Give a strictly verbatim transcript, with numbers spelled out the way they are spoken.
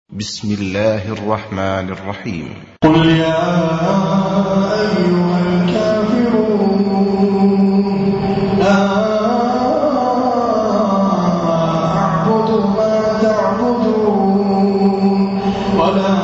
بسم الله الرحمن الرحيم. قل يا أيها الكافرون لا أعبد ما تعبدون ولا